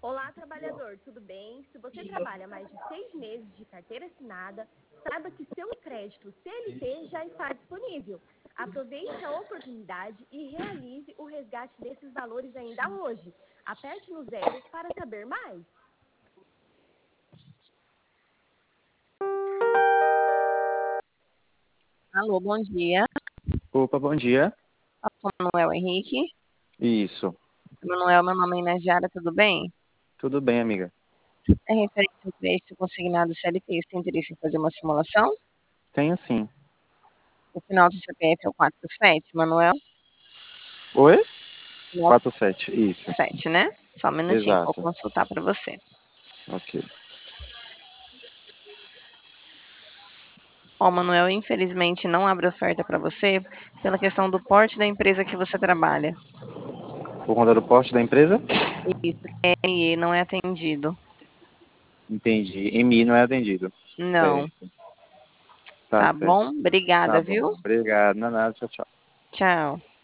Olá, trabalhador, tudo bem? Se você trabalha mais de 6 meses de carteira assinada, saiba que seu crédito CLT já está disponível. Aproveite a oportunidade e realize o resgate desses valores ainda hoje. Aperte no 0 para saber mais. Alô, bom dia. Opa, bom dia. Eu sou Manuel Henrique. Isso. Manuel, meu nome é Inajara, tudo bem? Tudo bem, amiga? É referente ao crédito consignado CLT, você tem interesse em fazer uma simulação? Tenho sim. O final do CPF é o 47, Manuel? Oi? Nossa, 47, isso. 7, né? Só um minutinho, vou Exato. consultar para você. Ok. Ó, Manuel, infelizmente não abre oferta para você pela questão do porte da empresa que você trabalha. Por conta do porte da empresa? Isso, e não é atendido. Entendi. MI não é atendido. Não, Certo. Tá tá certo. bom? Obrigada, Tá bom. viu? Obrigado. Não é nada. Tchau, tchau. Tchau.